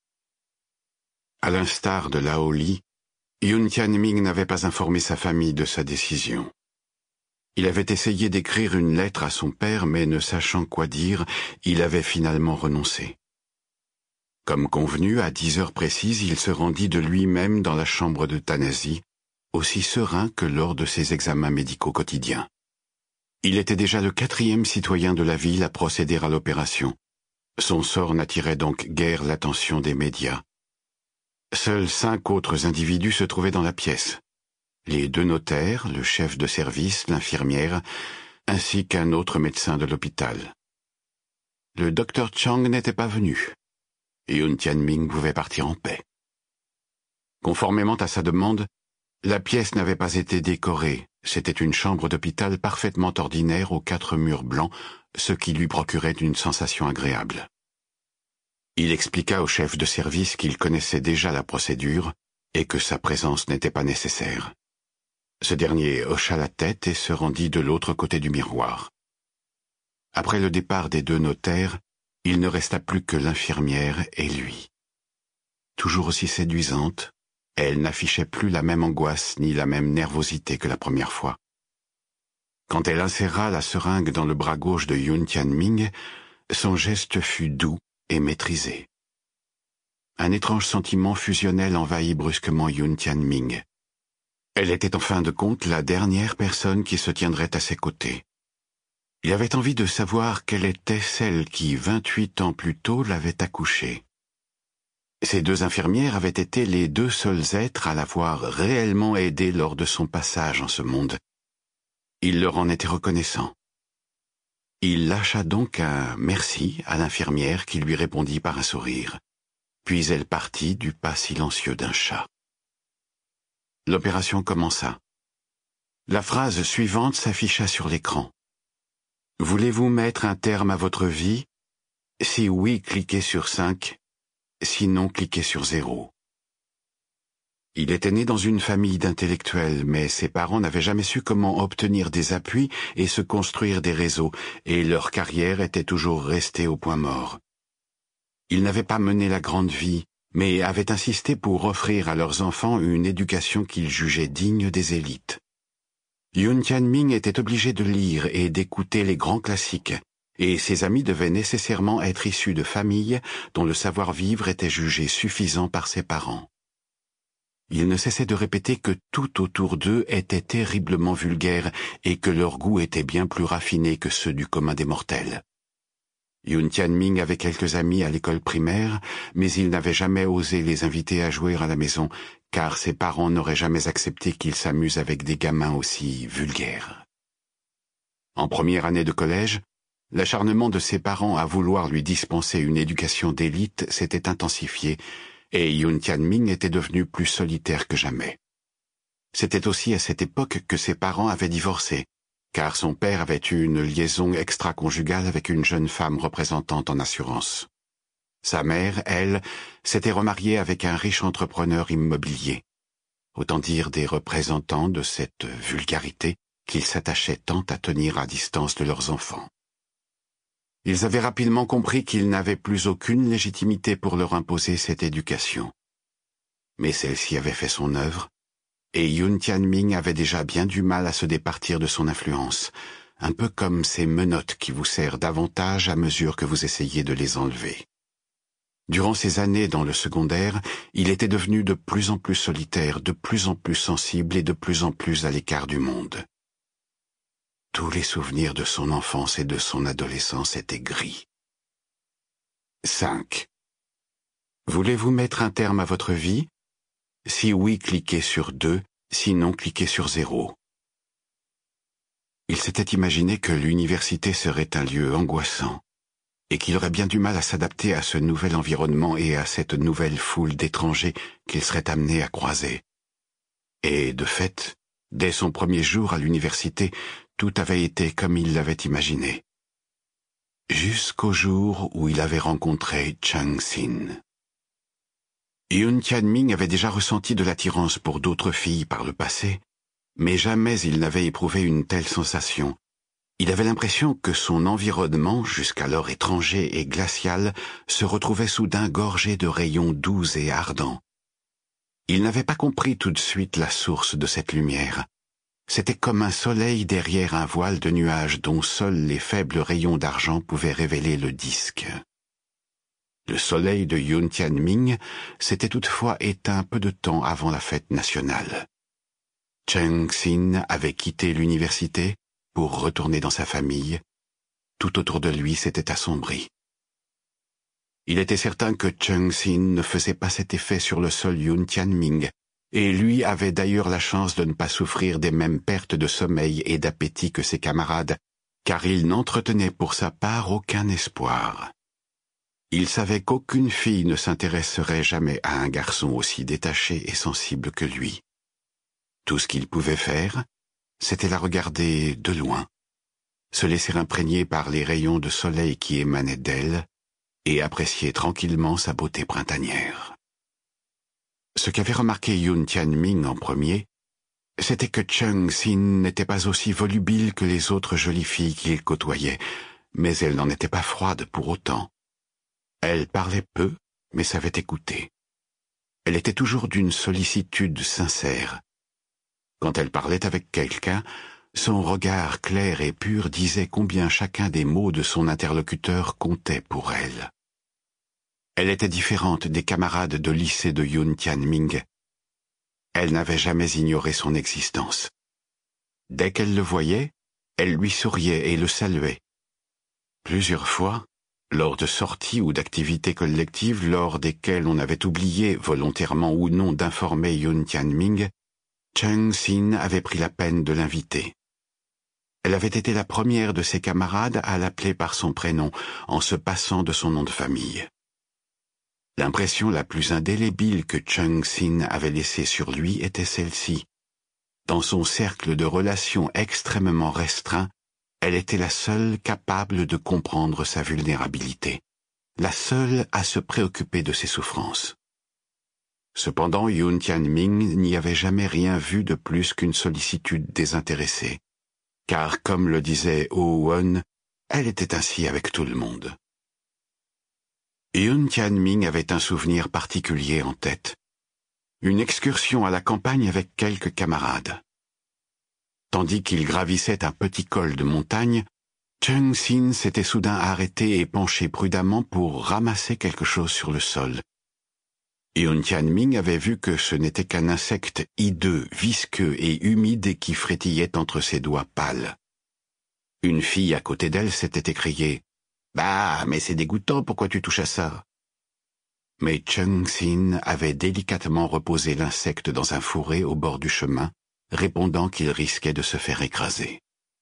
À l'instar de Lao Li, Yun Tianming n'avait pas informé sa famille de sa décision. Il avait essayé d'écrire une lettre à son père, mais ne sachant quoi dire, il avait finalement renoncé. Comme convenu, à dix heures précises, il se rendit de lui-même dans la chambre d'euthanasie, aussi serein que lors de ses examens médicaux quotidiens. Il était déjà le quatrième citoyen de la ville à procéder à l'opération. Son sort n'attirait donc guère l'attention des médias. Seuls cinq autres individus se trouvaient dans la pièce. Les deux notaires, le chef de service, l'infirmière, ainsi qu'un autre médecin de l'hôpital. Le docteur Chang n'était pas venu. Yun Tianming pouvait partir en paix. Conformément à sa demande, la pièce n'avait pas été décorée. C'était une chambre d'hôpital parfaitement ordinaire aux quatre murs blancs, ce qui lui procurait une sensation agréable. Il expliqua au chef de service qu'il connaissait déjà la procédure et que sa présence n'était pas nécessaire. Ce dernier hocha la tête et se rendit de l'autre côté du miroir. Après le départ des deux notaires, il ne resta plus que l'infirmière et lui. Toujours aussi séduisante, elle n'affichait plus la même angoisse ni la même nervosité que la première fois. Quand elle inséra la seringue dans le bras gauche de Yun Tianming, son geste fut doux et maîtrisé. Un étrange sentiment fusionnel envahit brusquement Yun Tianming. Elle était en fin de compte la dernière personne qui se tiendrait à ses côtés. Il avait envie de savoir quelle était celle qui, vingt-huit ans plus tôt, l'avait accouché. Ces deux infirmières avaient été les deux seuls êtres à l'avoir réellement aidé lors de son passage en ce monde. Il leur en était reconnaissant. Il lâcha donc un « merci » à l'infirmière qui lui répondit par un sourire. Puis elle partit du pas silencieux d'un chat. L'opération commença. La phrase suivante s'afficha sur l'écran. « Voulez-vous mettre un terme à votre vie? Si oui, cliquez sur cinq. Sinon, cliquez sur zéro. » Il était né dans une famille d'intellectuels, mais ses parents n'avaient jamais su comment obtenir des appuis et se construire des réseaux, et leur carrière était toujours restée au point mort. Ils n'avaient pas mené la grande vie, mais avaient insisté pour offrir à leurs enfants une éducation qu'ils jugeaient digne des élites. Yoon Tian-ming était obligé de lire et d'écouter les grands classiques, et ses amis devaient nécessairement être issus de familles dont le savoir-vivre était jugé suffisant par ses parents. Il ne cessait de répéter que tout autour d'eux était terriblement vulgaire et que leur goût était bien plus raffiné que ceux du commun des mortels. Yoon Tian-ming avait quelques amis à l'école primaire, mais il n'avait jamais osé les inviter à jouer à la maison, car ses parents n'auraient jamais accepté qu'il s'amuse avec des gamins aussi vulgaires. En première année de collège, l'acharnement de ses parents à vouloir lui dispenser une éducation d'élite s'était intensifié, et Yoon Tian-ming était devenu plus solitaire que jamais. C'était aussi à cette époque que ses parents avaient divorcé, car son père avait eu une liaison extra-conjugale avec une jeune femme représentante en assurance. Sa mère, elle, s'était remariée avec un riche entrepreneur immobilier. Autant dire des représentants de cette vulgarité qu'ils s'attachaient tant à tenir à distance de leurs enfants. Ils avaient rapidement compris qu'ils n'avaient plus aucune légitimité pour leur imposer cette éducation. Mais celle-ci avait fait son œuvre, et Yoon Tian-ming avait déjà bien du mal à se départir de son influence, un peu comme ces menottes qui vous serrent davantage à mesure que vous essayez de les enlever. Durant ces années dans le secondaire, il était devenu de plus en plus solitaire, de plus en plus sensible et de plus en plus à l'écart du monde. Tous les souvenirs de son enfance et de son adolescence étaient gris. cinq. Voulez-vous mettre un terme à votre vie? Si oui, cliquez sur deux, sinon cliquez sur zéro. Il s'était imaginé que l'université serait un lieu angoissant, et qu'il aurait bien du mal à s'adapter à ce nouvel environnement et à cette nouvelle foule d'étrangers qu'il serait amené à croiser. Et, de fait, dès son premier jour à l'université, tout avait été comme il l'avait imaginé. Jusqu'au jour où il avait rencontré Chang-sin. Yoon Tian-ming avait déjà ressenti de l'attirance pour d'autres filles par le passé, mais jamais il n'avait éprouvé une telle sensation. Il avait l'impression que son environnement, jusqu'alors étranger et glacial, se retrouvait soudain gorgé de rayons doux et ardents. Il n'avait pas compris tout de suite la source de cette lumière. C'était comme un soleil derrière un voile de nuages dont seuls les faibles rayons d'argent pouvaient révéler le disque. Le soleil de Yoon Tian-ming s'était toutefois éteint peu de temps avant la fête nationale. Chang-sin avait quitté l'université pour retourner dans sa famille. Tout autour de lui s'était assombri. Il était certain que Chang-sin ne faisait pas cet effet sur le seul Yoon Tian-ming, et lui avait d'ailleurs la chance de ne pas souffrir des mêmes pertes de sommeil et d'appétit que ses camarades, car il n'entretenait pour sa part aucun espoir. Il savait qu'aucune fille ne s'intéresserait jamais à un garçon aussi détaché et sensible que lui. Tout ce qu'il pouvait faire, c'était la regarder de loin, se laisser imprégner par les rayons de soleil qui émanaient d'elle, et apprécier tranquillement sa beauté printanière. Ce qu'avait remarqué Yoon Tian-ming en premier, c'était que Chang-sin n'était pas aussi volubile que les autres jolies filles qu'il côtoyait, mais elle n'en était pas froide pour autant. Elle parlait peu, mais savait écouter. Elle était toujours d'une sollicitude sincère. Quand elle parlait avec quelqu'un, son regard clair et pur disait combien chacun des mots de son interlocuteur comptait pour elle. Elle était différente des camarades de lycée de Yoon Tian-ming. Elle n'avait jamais ignoré son existence. Dès qu'elle le voyait, elle lui souriait et le saluait. Plusieurs fois, lors de sorties ou d'activités collectives lors desquelles on avait oublié, volontairement ou non, d'informer Yoon Tian-ming, Chang-sin avait pris la peine de l'inviter. Elle avait été la première de ses camarades à l'appeler par son prénom, en se passant de son nom de famille. L'impression la plus indélébile que Chang-sin avait laissée sur lui était celle-ci. Dans son cercle de relations extrêmement restreint, elle était la seule capable de comprendre sa vulnérabilité, la seule à se préoccuper de ses souffrances. Cependant, Yoon Tian-ming n'y avait jamais rien vu de plus qu'une sollicitude désintéressée, car, comme le disait Oh Won, elle était ainsi avec tout le monde. Yoon Tian-ming avait un souvenir particulier en tête, une excursion à la campagne avec quelques camarades. Tandis qu'il gravissait un petit col de montagne, Chung Sin s'était soudain arrêté et penché prudemment pour ramasser quelque chose sur le sol. Yoon Tian-ming avait vu que ce n'était qu'un insecte hideux, visqueux et humide qui frétillait entre ses doigts pâles. Une fille à côté d'elle s'était écriée « Bah, mais c'est dégoûtant, pourquoi tu touches à ça ?» Mais Chung Sin avait délicatement reposé l'insecte dans un fourré au bord du chemin, répondant qu'il risquait de se faire écraser.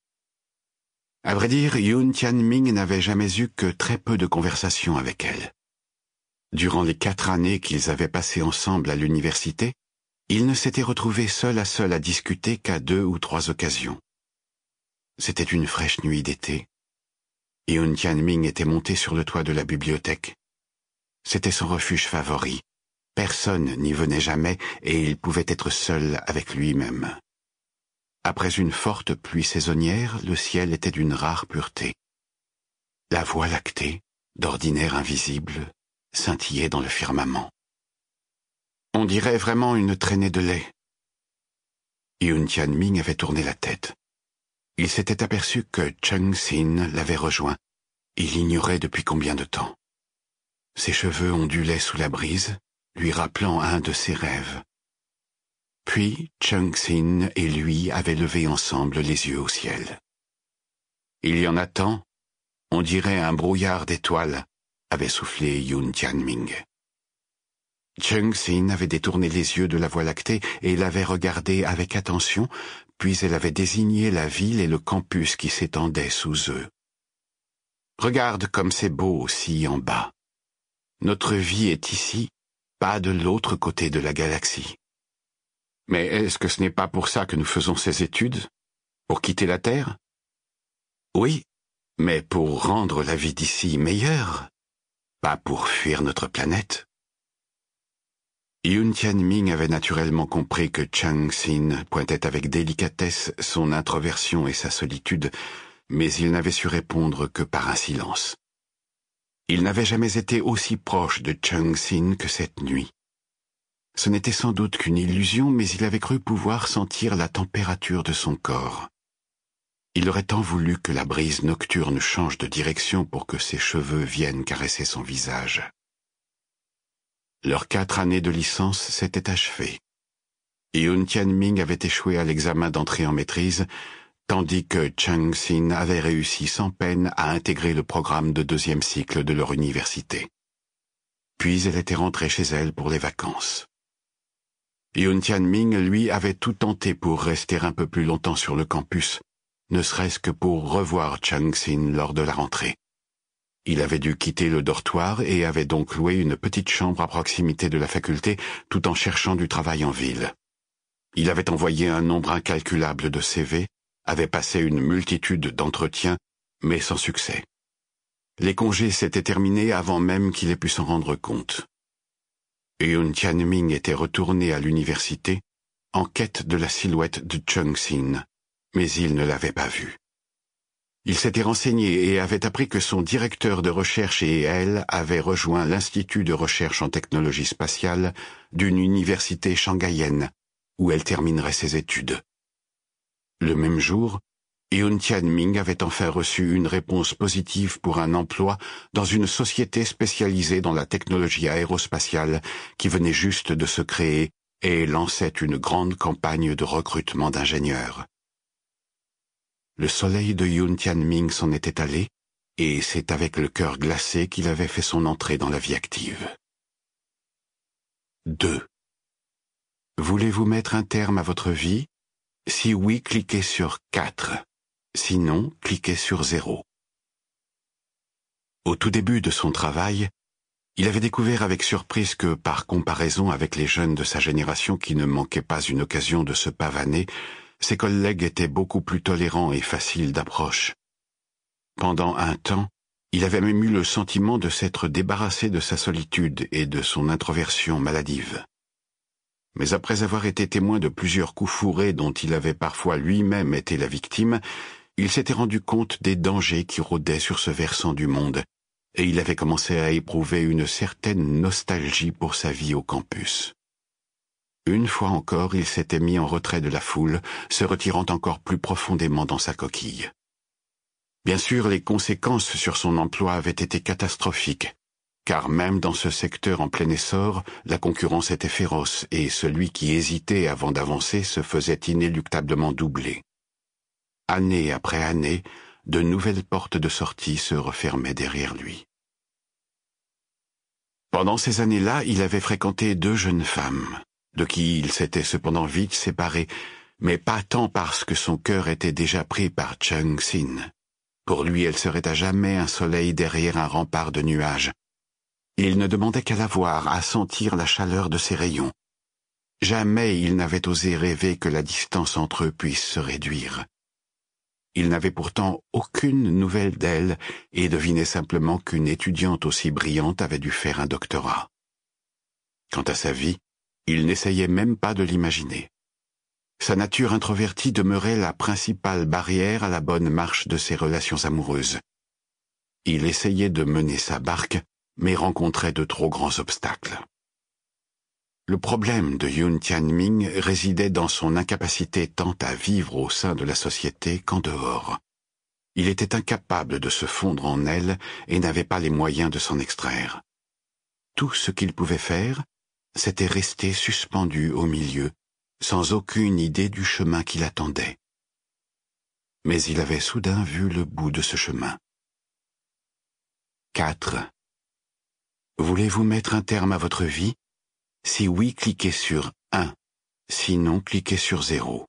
À vrai dire, Yoon Tian-ming n'avait jamais eu que très peu de conversation avec elle. Durant les quatre années qu'ils avaient passées ensemble à l'université, ils ne s'étaient retrouvés seul à seul à discuter qu'à deux ou trois occasions. C'était une fraîche nuit d'été. Yoon Tian-ming était monté sur le toit de la bibliothèque. C'était son refuge favori. Personne n'y venait jamais et il pouvait être seul avec lui-même. Après une forte pluie saisonnière, le ciel était d'une rare pureté. La Voie lactée, d'ordinaire invisible, scintillait dans le firmament. On dirait vraiment une traînée de lait. Yoon Tian-ming avait tourné la tête. Il s'était aperçu que Chung Sin l'avait rejoint. Il ignorait depuis combien de temps. Ses cheveux ondulaient sous la brise, lui rappelant un de ses rêves. Puis Chung Sin et lui avaient levé ensemble les yeux au ciel. Il y en a tant, on dirait un brouillard d'étoiles, avait soufflé Yoon Tian-ming. Chung Sin avait détourné les yeux de la Voie lactée et l'avait regardée avec attention, puis elle avait désigné la ville et le campus qui s'étendaient sous eux. Regarde comme c'est beau aussi en bas. Notre vie est ici, pas de l'autre côté de la galaxie. Mais est-ce que ce n'est pas pour ça que nous faisons ces études? Pour quitter la Terre? Oui, mais pour rendre la vie d'ici meilleure, pas pour fuir notre planète. Yoon Tian-ming avait naturellement compris que Chung Sin pointait avec délicatesse son introversion et sa solitude, mais il n'avait su répondre que par un silence. Il n'avait jamais été aussi proche de Chung Sin que cette nuit. Ce n'était sans doute qu'une illusion, mais il avait cru pouvoir sentir la température de son corps. Il aurait tant voulu que la brise nocturne change de direction pour que ses cheveux viennent caresser son visage. Leurs quatre années de licence s'étaient achevées. Yoon Tian-ming avait échoué à l'examen d'entrée en maîtrise, tandis que Chung Sin avait réussi sans peine à intégrer le programme de deuxième cycle de leur université. Puis elle était rentrée chez elle pour les vacances. Yoon Tian-ming, lui, avait tout tenté pour rester un peu plus longtemps sur le campus, ne serait-ce que pour revoir Chung Sin lors de la rentrée. Il avait dû quitter le dortoir et avait donc loué une petite chambre à proximité de la faculté tout en cherchant du travail en ville. Il avait envoyé un nombre incalculable de C V, avait passé une multitude d'entretiens, mais sans succès. Les congés s'étaient terminés avant même qu'il ait pu s'en rendre compte. Yoon Tian-ming était retourné à l'université, en quête de la silhouette de Chung Sin, mais il ne l'avait pas vue. Il s'était renseigné et avait appris que son directeur de recherche et elle avaient rejoint l'Institut de recherche en technologie spatiale d'une université shanghaïenne, où elle terminerait ses études. Le même jour, Yoon Tian-ming avait enfin reçu une réponse positive pour un emploi dans une société spécialisée dans la technologie aérospatiale qui venait juste de se créer et lançait une grande campagne de recrutement d'ingénieurs. Le soleil de Yoon Tian-ming s'en était allé, et c'est avec le cœur glacé qu'il avait fait son entrée dans la vie active. deux. Voulez-vous mettre un terme à votre vie? Si oui, cliquez sur quatre. Sinon, cliquez sur zéro. Au tout début de son travail, il avait découvert avec surprise que, par comparaison avec les jeunes de sa génération qui ne manquaient pas une occasion de se pavaner, ses collègues étaient beaucoup plus tolérants et faciles d'approche. Pendant un temps, il avait même eu le sentiment de s'être débarrassé de sa solitude et de son introversion maladive. Mais après avoir été témoin de plusieurs coups fourrés dont il avait parfois lui-même été la victime, il s'était rendu compte des dangers qui rôdaient sur ce versant du monde, et il avait commencé à éprouver une certaine nostalgie pour sa vie au campus. Une fois encore, il s'était mis en retrait de la foule, se retirant encore plus profondément dans sa coquille. Bien sûr, les conséquences sur son emploi avaient été catastrophiques, car même dans ce secteur en plein essor, la concurrence était féroce et celui qui hésitait avant d'avancer se faisait inéluctablement doubler. Année après année, de nouvelles portes de sortie se refermaient derrière lui. Pendant ces années-là, il avait fréquenté deux jeunes femmes, de qui il s'était cependant vite séparé, mais pas tant parce que son cœur était déjà pris par Chung Sin. Pour lui, elle serait à jamais un soleil derrière un rempart de nuages. Il ne demandait qu'à la voir, à sentir la chaleur de ses rayons. Jamais il n'avait osé rêver que la distance entre eux puisse se réduire. Il n'avait pourtant aucune nouvelle d'elle et devinait simplement qu'une étudiante aussi brillante avait dû faire un doctorat. Quant à sa vie, il n'essayait même pas de l'imaginer. Sa nature introvertie demeurait la principale barrière à la bonne marche de ses relations amoureuses. Il essayait de mener sa barque, mais rencontrait de trop grands obstacles. Le problème de Yoon Tian-ming résidait dans son incapacité tant à vivre au sein de la société qu'en dehors. Il était incapable de se fondre en elle et n'avait pas les moyens de s'en extraire. Tout ce qu'il pouvait faire, c'était rester suspendu au milieu, sans aucune idée du chemin qui l'attendait. Mais il avait soudain vu le bout de ce chemin. quatre. Voulez-vous mettre un terme à votre vie? Si oui, cliquez sur un. Sinon, cliquez sur zéro.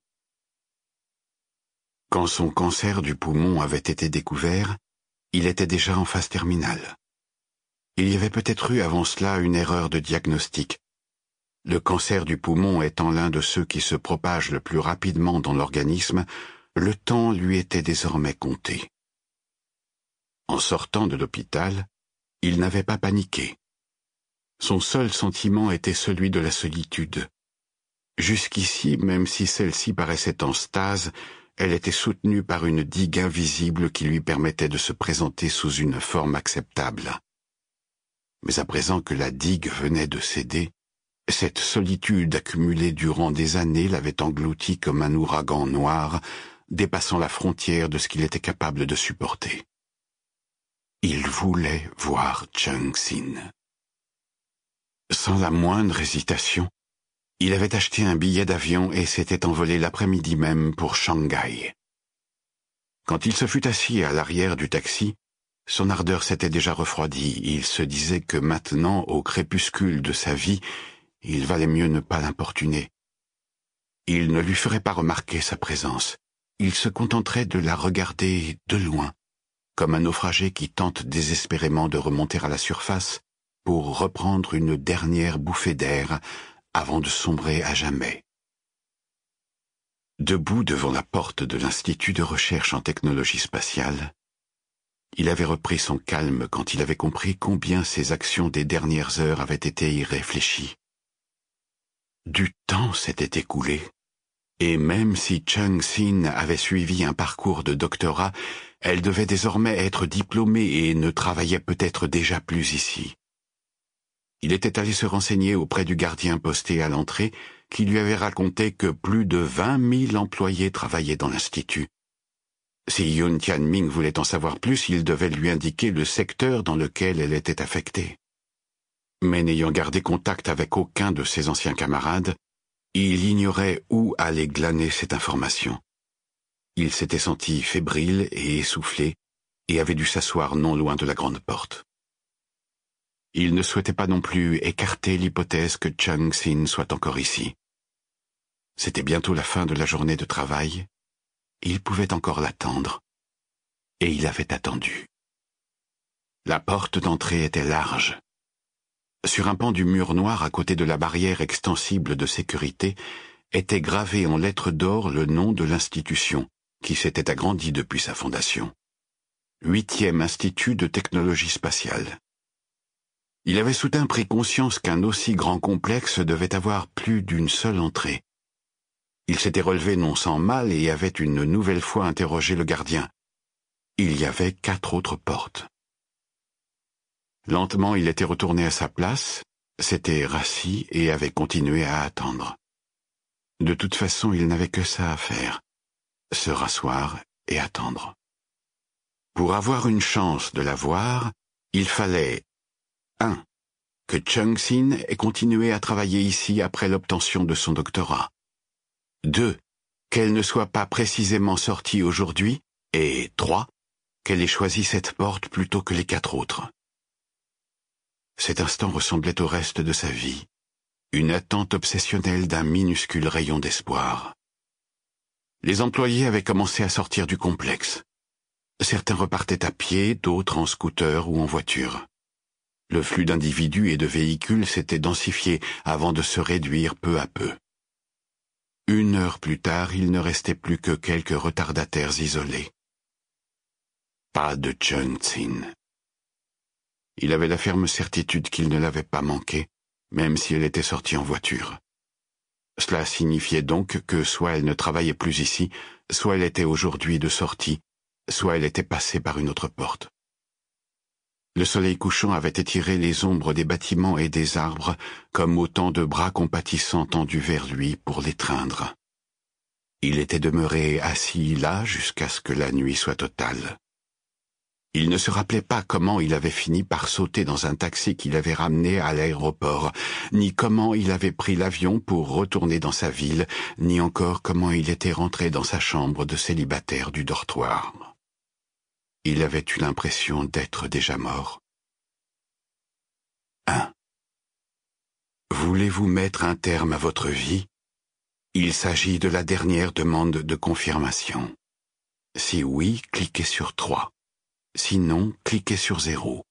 Quand son cancer du poumon avait été découvert, il était déjà en phase terminale. Il y avait peut-être eu avant cela une erreur de diagnostic. Le cancer du poumon étant l'un de ceux qui se propagent le plus rapidement dans l'organisme, le temps lui était désormais compté. En sortant de l'hôpital, il n'avait pas paniqué. Son seul sentiment était celui de la solitude. Jusqu'ici, même si celle-ci paraissait en stase, elle était soutenue par une digue invisible qui lui permettait de se présenter sous une forme acceptable. Mais à présent que la digue venait de céder, cette solitude accumulée durant des années l'avait englouti comme un ouragan noir, dépassant la frontière de ce qu'il était capable de supporter. Il voulait voir Chung Sin. Sans la moindre hésitation, il avait acheté un billet d'avion et s'était envolé l'après-midi même pour Shanghai. Quand il se fut assis à l'arrière du taxi, son ardeur s'était déjà refroidie. Il se disait que maintenant, au crépuscule de sa vie, il valait mieux ne pas l'importuner. Il ne lui ferait pas remarquer sa présence. Il se contenterait de la regarder de loin, comme un naufragé qui tente désespérément de remonter à la surface pour reprendre une dernière bouffée d'air avant de sombrer à jamais. Debout devant la porte de l'Institut de recherche en technologie spatiale, il avait repris son calme quand il avait compris combien ses actions des dernières heures avaient été irréfléchies. Du temps s'était écoulé, et même si Chung Sin avait suivi un parcours de doctorat, elle devait désormais être diplômée et ne travaillait peut-être déjà plus ici. Il était allé se renseigner auprès du gardien posté à l'entrée, qui lui avait raconté que plus de vingt mille employés travaillaient dans l'institut. Si Yoon Tian-ming voulait en savoir plus, il devait lui indiquer le secteur dans lequel elle était affectée. Mais n'ayant gardé contact avec aucun de ses anciens camarades, il ignorait où aller glaner cette information. Il s'était senti fébrile et essoufflé, et avait dû s'asseoir non loin de la grande porte. Il ne souhaitait pas non plus écarter l'hypothèse que Chung Sin soit encore ici. C'était bientôt la fin de la journée de travail. Il pouvait encore l'attendre. Et il avait attendu. La porte d'entrée était large. Sur un pan du mur noir à côté de la barrière extensible de sécurité était gravé en lettres d'or le nom de l'institution, qui s'était agrandie depuis sa fondation. Huitième Institut de technologie spatiale. Il avait soudain pris conscience qu'un aussi grand complexe devait avoir plus d'une seule entrée. Il s'était relevé non sans mal et avait une nouvelle fois interrogé le gardien. Il y avait quatre autres portes. Lentement, il était retourné à sa place, s'était rassis et avait continué à attendre. De toute façon, il n'avait que ça à faire, se rasseoir et attendre. Pour avoir une chance de la voir, il fallait un que Chung-Sin ait continué à travailler ici après l'obtention de son doctorat. deux Qu'elle ne soit pas précisément sortie aujourd'hui. Et trois Qu'elle ait choisi cette porte plutôt que les quatre autres. Cet instant ressemblait au reste de sa vie, une attente obsessionnelle d'un minuscule rayon d'espoir. Les employés avaient commencé à sortir du complexe. Certains repartaient à pied, d'autres en scooter ou en voiture. Le flux d'individus et de véhicules s'était densifié avant de se réduire peu à peu. Une heure plus tard, il ne restait plus que quelques retardataires isolés. Pas de Chung-Sin. Il avait la ferme certitude qu'il ne l'avait pas manqué, même si elle était sortie en voiture. Cela signifiait donc que soit elle ne travaillait plus ici, soit elle était aujourd'hui de sortie, soit elle était passée par une autre porte. Le soleil couchant avait étiré les ombres des bâtiments et des arbres comme autant de bras compatissants tendus vers lui pour l'étreindre. Il était demeuré assis là jusqu'à ce que la nuit soit totale. Il ne se rappelait pas comment il avait fini par sauter dans un taxi qui l'avait ramené à l'aéroport, ni comment il avait pris l'avion pour retourner dans sa ville, ni encore comment il était rentré dans sa chambre de célibataire du dortoir. Il avait eu l'impression d'être déjà mort. un. Voulez-vous mettre un terme à votre vie? Il s'agit de la dernière demande de confirmation. Si oui, cliquez sur trois. Sinon, cliquez sur zéro.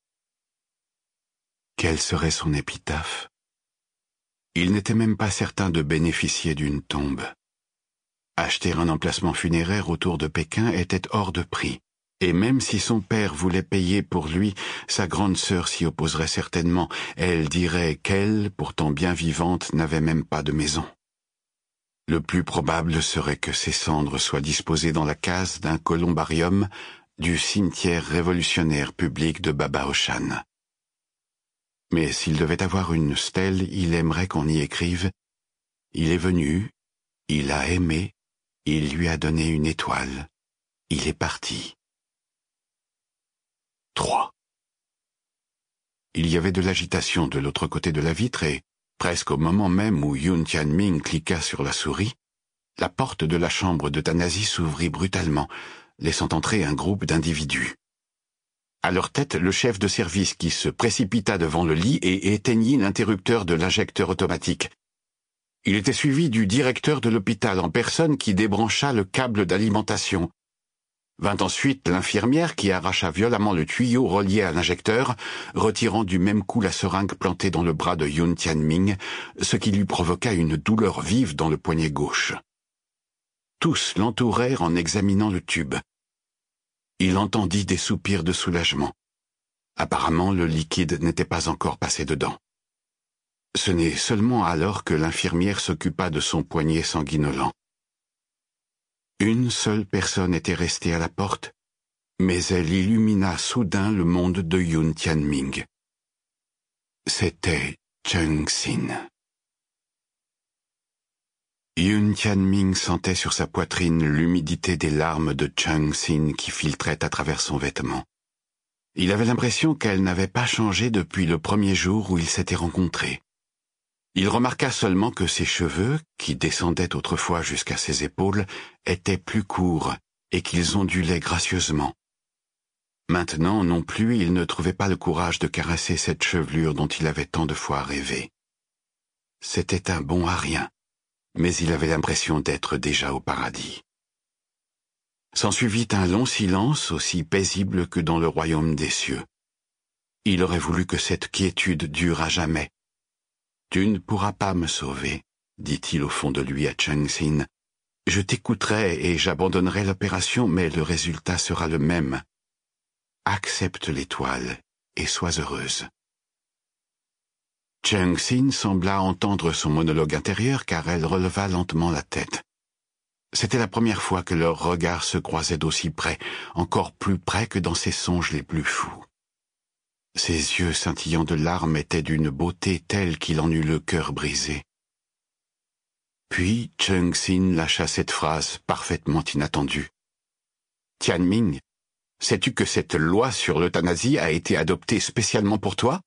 Quelle serait son épitaphe? Il n'était même pas certain de bénéficier d'une tombe. Acheter un emplacement funéraire autour de Pékin était hors de prix. Et même si son père voulait payer pour lui, sa grande sœur s'y opposerait certainement. Elle dirait qu'elle, pourtant bien vivante, n'avait même pas de maison. Le plus probable serait que ses cendres soient disposées dans la case d'un columbarium du cimetière révolutionnaire public de Babaoshan. Mais s'il devait avoir une stèle, il aimerait qu'on y écrive « Il est venu, il a aimé, il lui a donné une étoile, il est parti ». trois. Il y avait de l'agitation de l'autre côté de la vitre et, presque au moment même où Yun Tianming cliqua sur la souris, la porte de la chambre d'euthanasie s'ouvrit brutalement, laissant entrer un groupe d'individus. À leur tête, le chef de service qui se précipita devant le lit et éteignit l'interrupteur de l'injecteur automatique. Il était suivi du directeur de l'hôpital en personne qui débrancha le câble d'alimentation. Vint ensuite l'infirmière qui arracha violemment le tuyau relié à l'injecteur, retirant du même coup la seringue plantée dans le bras de Yun Tianming, ce qui lui provoqua une douleur vive dans le poignet gauche. Tous l'entourèrent en examinant le tube. Il entendit des soupirs de soulagement. Apparemment, le liquide n'était pas encore passé dedans. Ce n'est seulement alors que l'infirmière s'occupa de son poignet sanguinolent. Une seule personne était restée à la porte, mais elle illumina soudain le monde de Yun Tianming. C'était Chung-Sin. Yun Tianming sentait sur sa poitrine l'humidité des larmes de Chung-Sin qui filtraient à travers son vêtement. Il avait l'impression qu'elle n'avait pas changé depuis le premier jour où ils s'étaient rencontrés. Il remarqua seulement que ses cheveux, qui descendaient autrefois jusqu'à ses épaules, étaient plus courts et qu'ils ondulaient gracieusement. Maintenant non plus, il ne trouvait pas le courage de caresser cette chevelure dont il avait tant de fois rêvé. C'était un bon à rien, mais il avait l'impression d'être déjà au paradis. S'ensuivit un long silence aussi paisible que dans le royaume des cieux. Il aurait voulu que cette quiétude dure à jamais. « Tu ne pourras pas me sauver, » dit-il au fond de lui à Chung-Sin. « Je t'écouterai et j'abandonnerai l'opération, mais le résultat sera le même. Accepte l'étoile et sois heureuse. » Chung-Sin sembla entendre son monologue intérieur car elle releva lentement la tête. C'était la première fois que leurs regards se croisaient d'aussi près, encore plus près que dans ses songes les plus fous. Ses yeux scintillants de larmes étaient d'une beauté telle qu'il en eut le cœur brisé. Puis Chung Sin lâcha cette phrase parfaitement inattendue. Tianming, sais-tu que cette loi sur l'euthanasie a été adoptée spécialement pour toi?